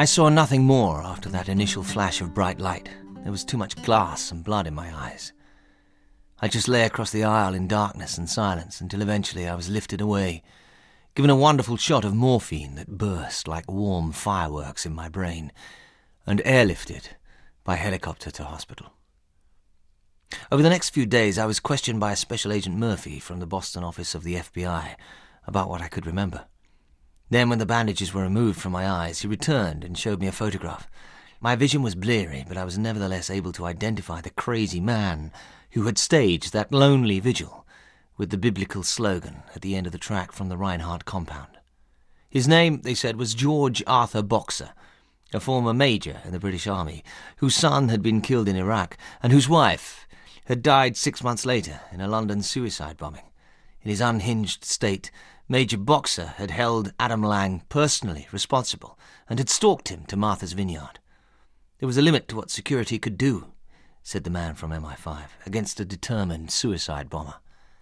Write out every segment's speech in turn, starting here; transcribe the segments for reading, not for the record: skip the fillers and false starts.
I saw nothing more after that initial flash of bright light. There was too much glass and blood in my eyes. I just lay across the aisle in darkness and silence until eventually I was lifted away, given a wonderful shot of morphine that burst like warm fireworks in my brain, and airlifted by helicopter to hospital. Over the next few days, I was questioned by a Special Agent Murphy from the Boston office of the FBI about what I could remember. Then, when the bandages were removed from my eyes, he returned and showed me a photograph. My vision was bleary, but I was nevertheless able to identify the crazy man who had staged that lonely vigil with the biblical slogan at the end of the track from the Reinhardt compound. His name, they said, was George Arthur Boxer, a former major in the British Army, whose son had been killed in Iraq and whose wife had died 6 months later in a London suicide bombing. In his unhinged state, Major Boxer had held Adam Lang personally responsible and had stalked him to Martha's Vineyard. There was a limit to what security could do, said the man from MI5, against a determined suicide bomber.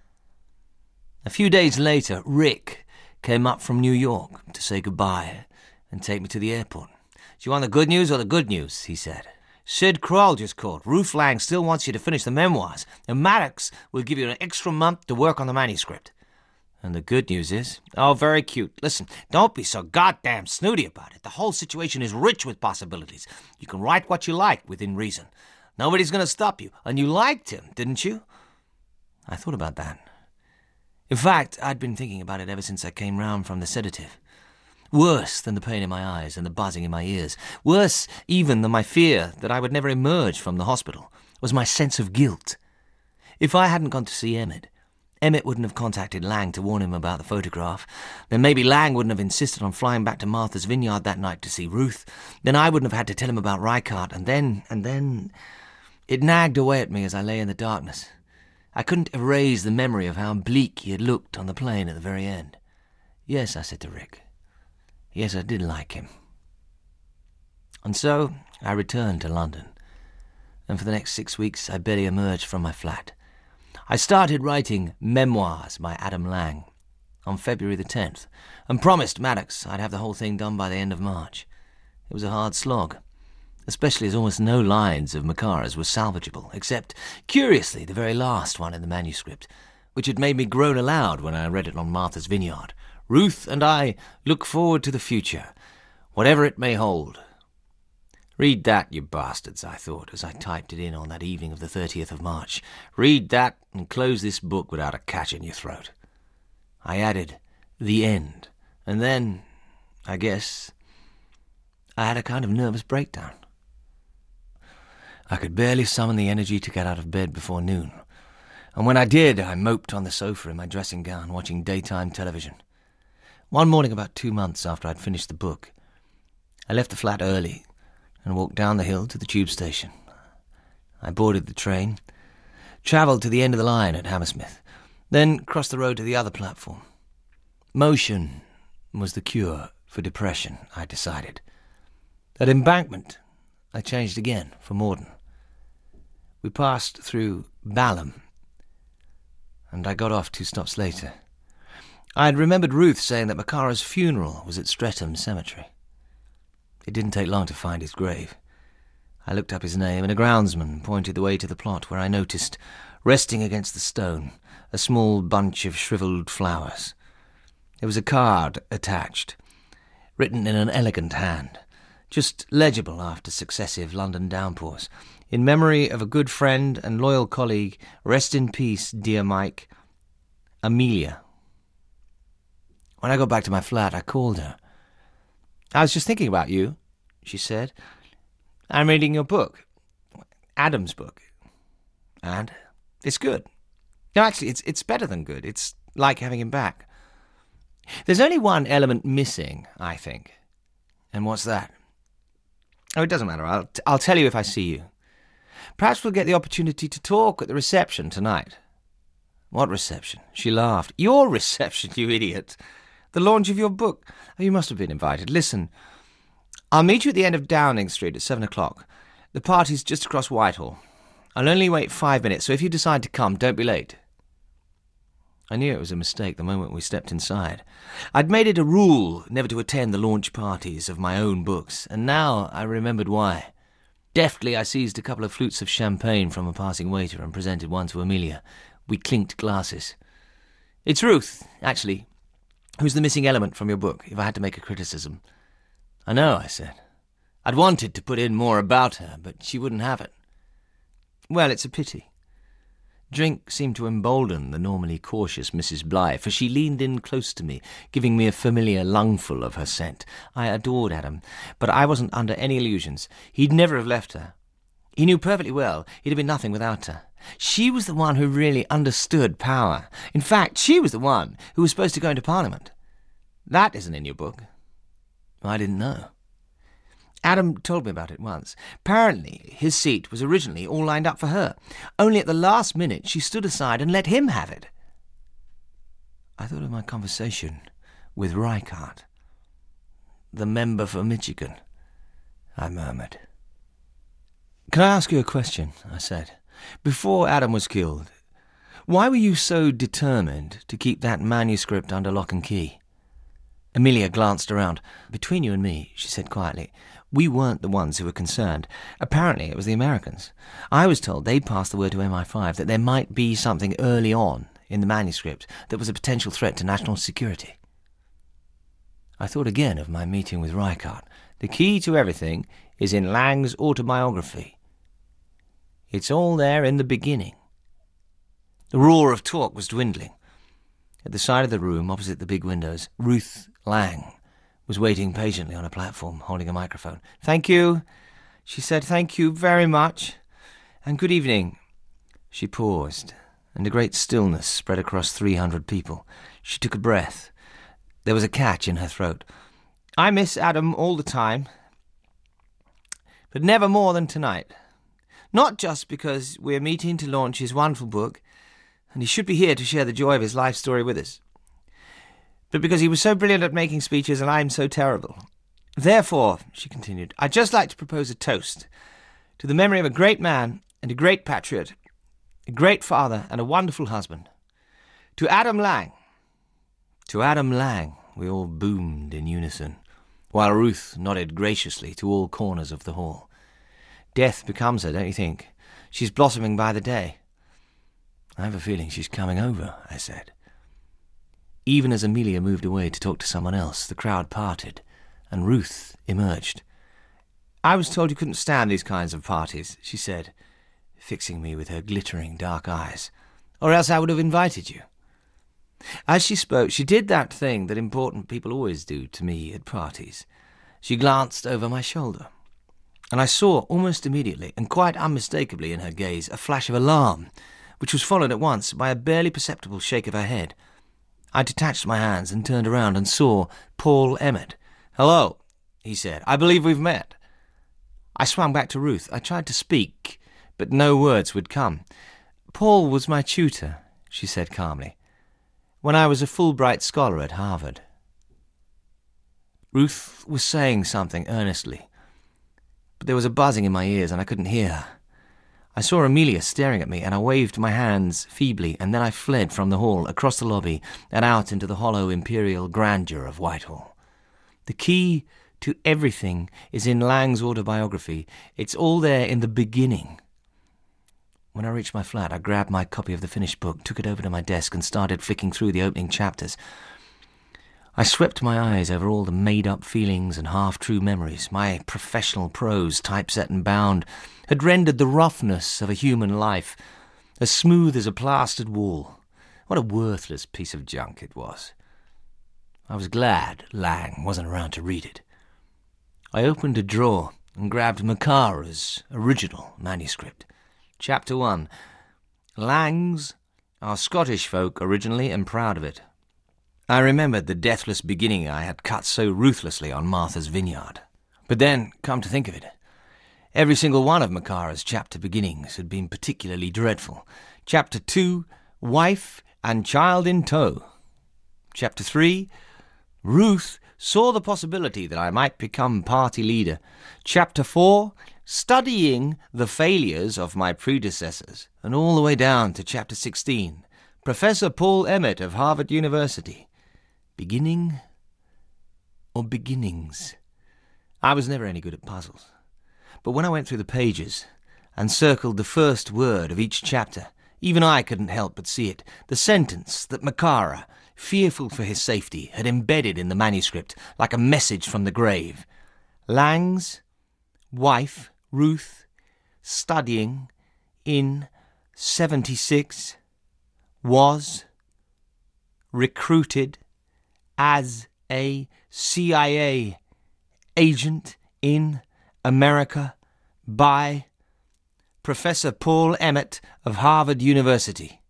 A few days later, Rick came up from New York to say goodbye and take me to the airport. "Do you want the good news or the good news?" he said. "Sid Kroll just called. Ruth Lang still wants you to finish the memoirs, and Maddox will give you an extra month to work on the manuscript." "And the good news is?" "Oh, very cute. Listen, don't be so goddamn snooty about it. The whole situation is rich with possibilities. You can write what you like within reason. Nobody's going to stop you. And you liked him, didn't you?" I thought about that. In fact, I'd been thinking about it ever since I came round from the sedative. Worse than the pain in my eyes and the buzzing in my ears, worse even than my fear that I would never emerge from the hospital, was my sense of guilt. If I hadn't gone to see Emmett wouldn't have contacted Lang to warn him about the photograph. Then maybe Lang wouldn't have insisted on flying back to Martha's Vineyard that night to see Ruth. Then I wouldn't have had to tell him about Reichardt. And then... It nagged away at me as I lay in the darkness. I couldn't erase the memory of how bleak he had looked on the plane at the very end. "Yes," I said to Rick. "Yes, I did like him." And so I returned to London. And for the next 6 weeks I barely emerged from my flat. I started writing Memoirs by Adam Lang on February the 10th and promised Maddox I'd have the whole thing done by the end of March. It was a hard slog, especially as almost no lines of Makara's were salvageable, except, curiously, the very last one in the manuscript, which had made me groan aloud when I read it on Martha's Vineyard. "Ruth and I look forward to the future, whatever it may hold." "Read that, you bastards," I thought, as I typed it in on that evening of the 30th of March. "Read that and close this book without a catch in your throat." I added, "The end," and then, I guess, I had a kind of nervous breakdown. I could barely summon the energy to get out of bed before noon, and when I did, I moped on the sofa in my dressing gown, watching daytime television. One morning about 2 months after I'd finished the book, I left the flat early and walked down the hill to the tube station. I boarded the train, travelled to the end of the line at Hammersmith, then crossed the road to the other platform. Motion was the cure for depression, I decided. At Embankment, I changed again for Morden. We passed through Balham, and I got off 2 stops later. I had remembered Ruth saying that Makara's funeral was at Streatham Cemetery. It didn't take long to find his grave. I looked up his name, and a groundsman pointed the way to the plot, where I noticed, resting against the stone, a small bunch of shriveled flowers. There was a card attached, written in an elegant hand, just legible after successive London downpours. "In memory of a good friend and loyal colleague, rest in peace, dear Mike, Amelia." When I got back to my flat, I called her. "I was just thinking about you," she said. "I'm reading your book, Adam's book." "And?" "It's good. No, actually, it's better than good. It's like having him back. There's only one element missing, I think." "And what's that?" "Oh, it doesn't matter. I'll tell you if I see you. Perhaps we'll get the opportunity to talk at the reception tonight." "What reception?" She laughed. "Your reception, you idiot. The launch of your book. Oh, you must have been invited. Listen, I'll meet you at the end of Downing Street at 7 o'clock. The party's just across Whitehall. I'll only wait 5 minutes, so if you decide to come, don't be late." I knew it was a mistake the moment we stepped inside. I'd made it a rule never to attend the launch parties of my own books, and now I remembered why. Deftly I seized a couple of flutes of champagne from a passing waiter and presented one to Amelia. We clinked glasses. "It's Ruth, actually, who's the missing element from your book, if I had to make a criticism." "I know," I said. "I'd wanted to put in more about her, but she wouldn't have it." "Well, it's a pity." Drink seemed to embolden the normally cautious Mrs. Bligh, for she leaned in close to me, giving me a familiar lungful of her scent. I adored Adam, but I wasn't under any illusions. He'd never have left her. He knew perfectly well he'd have been nothing without her. She was the one who really understood power. In fact, she was the one who was supposed to go into Parliament. That isn't in your book. I didn't know. Adam told me about it once. Apparently, his seat was originally all lined up for her. Only at the last minute she stood aside and let him have it. I thought of my conversation with Reichardt. "The member for Michigan," I murmured. "Can I ask you a question?" I said. "Before Adam was killed, why were you so determined to keep that manuscript under lock and key?" Amelia glanced around. "Between you and me," she said quietly, "we weren't the ones who were concerned. Apparently it was the Americans. I was told they'd passed the word to MI5 that there might be something early on in the manuscript that was a potential threat to national security." I thought again of my meeting with Reichardt. The key to everything is in Lang's autobiography. It's all there in the beginning. The roar of talk was dwindling. At the side of the room, opposite the big windows, Ruth Lang was waiting patiently on a platform, holding a microphone. "Thank you," she said. "Thank you very much. And good evening." She paused, and a great stillness spread across 300 people. She took a breath. There was a catch in her throat. "I miss Adam all the time, but never more than tonight. Not just because we're meeting to launch his wonderful book, and he should be here to share the joy of his life story with us, but because he was so brilliant at making speeches and I'm so terrible. Therefore," she continued, "I'd just like to propose a toast to the memory of a great man and a great patriot, a great father and a wonderful husband. To Adam Lang." "To Adam Lang," we all boomed in unison, while Ruth nodded graciously to all corners of the hall. "Death becomes her, don't you think? She's blossoming by the day." "I have a feeling she's coming over," I said. Even as Amelia moved away to talk to someone else, the crowd parted, and Ruth emerged. "I was told you couldn't stand these kinds of parties," she said, fixing me with her glittering dark eyes, "or else I would have invited you." As she spoke, she did that thing that important people always do to me at parties. She glanced over my shoulder, and I saw almost immediately, and quite unmistakably in her gaze, a flash of alarm, which was followed at once by a barely perceptible shake of her head. I detached my hands and turned around and saw Paul Emmett. "Hello," he said. "I believe we've met." I swung back to Ruth. I tried to speak, but no words would come. "Paul was my tutor," she said calmly, "when I was a Fulbright scholar at Harvard." Ruth was saying something earnestly, but there was a buzzing in my ears and I couldn't hear her. I saw Amelia staring at me, and I waved my hands feebly, and then I fled from the hall, across the lobby, and out into the hollow imperial grandeur of Whitehall. The key to everything is in Lang's autobiography. It's all there in the beginning. When I reached my flat, I grabbed my copy of the finished book, took it over to my desk, and started flicking through the opening chapters. I swept my eyes over all the made-up feelings and half-true memories. My professional prose, typeset and bound, had rendered the roughness of a human life as smooth as a plastered wall. What a worthless piece of junk it was. I was glad Lang wasn't around to read it. I opened a drawer and grabbed Makara's original manuscript. Chapter 1. Langs are Scottish folk originally and proud of it. I remembered the deathless beginning I had cut so ruthlessly on Martha's Vineyard. But then, come to think of it, every single one of Makara's chapter beginnings had been particularly dreadful. Chapter 2, Wife and Child in Tow. Chapter 3, Ruth saw the possibility that I might become party leader. Chapter 4, Studying the failures of my predecessors. And all the way down to Chapter 16, Professor Paul Emmett of Harvard University. Beginning or beginnings? I was never any good at puzzles. But when I went through the pages and circled the first word of each chapter, even I couldn't help but see it. The sentence that Makara, fearful for his safety, had embedded in the manuscript like a message from the grave. Lang's wife, Ruth, studying in 76, was recruited as a CIA agent in America by Professor Paul Emmett of Harvard University.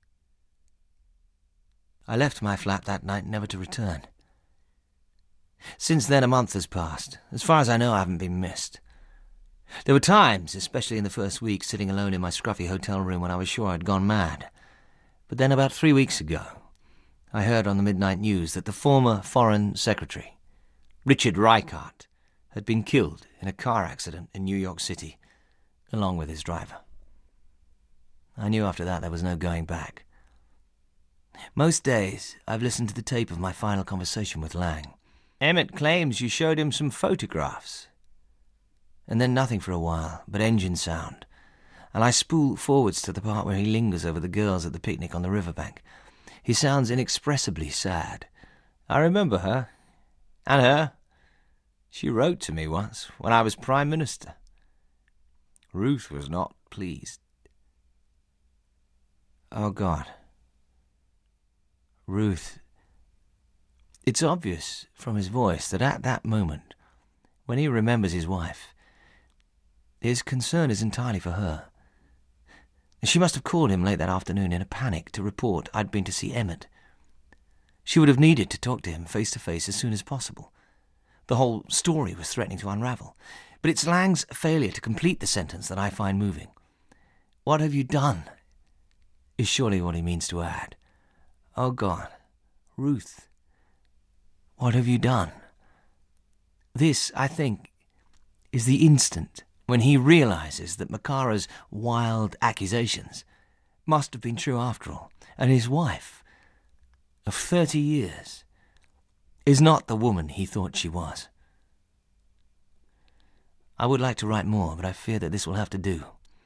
I left my flat that night, never to return. Since then, a month has passed. As far as I know, I haven't been missed. There were times, especially in the first week, sitting alone in my scruffy hotel room when I was sure I'd gone mad. But then about 3 weeks ago, I heard on the midnight news that the former Foreign Secretary, Richard Reichart, had been killed in a car accident in New York City, along with his driver. I knew after that there was no going back. Most days, I've listened to the tape of my final conversation with Lang. Emmett claims you showed him some photographs. And then nothing for a while, but engine sound. And I spool forwards to the part where he lingers over the girls at the picnic on the riverbank. He sounds inexpressibly sad. I remember her. And her. She wrote to me once, when I was Prime Minister. Ruth was not pleased. Oh, God. Ruth. It's obvious from his voice that at that moment, when he remembers his wife, his concern is entirely for her. She must have called him late that afternoon in a panic to report I'd been to see Emmett. She would have needed to talk to him face to face as soon as possible. The whole story was threatening to unravel. But it's Lang's failure to complete the sentence that I find moving. What have you done? Is surely what he means to add. Oh, God. Ruth. What have you done? This, I think, is the instant when he realizes that Makara's wild accusations must have been true after all, and his wife, of 30 years, is not the woman he thought she was. I would like to write more, but I fear that this will have to do.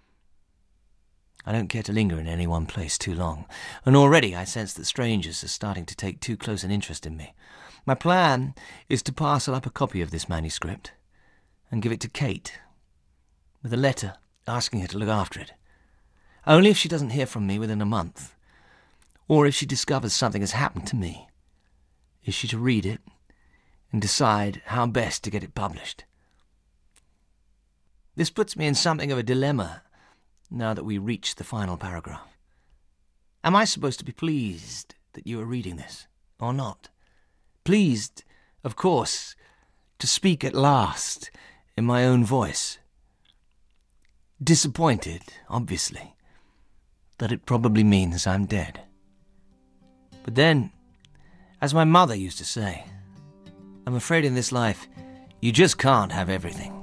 I don't care to linger in any one place too long, and already I sense that strangers are starting to take too close an interest in me. My plan is to parcel up a copy of this manuscript and give it to Kate, with a letter asking her to look after it. Only if she doesn't hear from me within a month, or if she discovers something has happened to me, is she to read it and decide how best to get it published. This puts me in something of a dilemma now that we reach the final paragraph. Am I supposed to be pleased that you are reading this, or not? Pleased, of course, to speak at last in my own voice. Disappointed, obviously, that it probably means I'm dead. But then, as my mother used to say, I'm afraid in this life you just can't have everything.